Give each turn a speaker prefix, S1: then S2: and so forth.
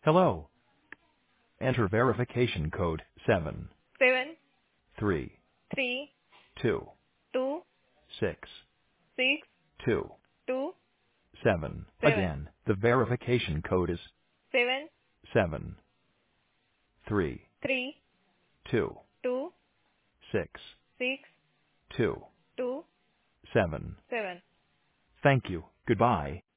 S1: Hello. Enter verification code 7
S2: 7,
S1: 3
S2: 3,
S1: 2
S2: 2,
S1: 6
S2: 6,
S1: 2
S2: 2,
S1: 7.
S2: 7,
S1: Again, the verification code is
S2: 7,
S1: 7 3
S2: 3,
S1: 2
S2: 2,
S1: 6
S2: 6,
S1: 2
S2: 2,
S1: 7.
S2: 7.
S1: Thank you. Goodbye.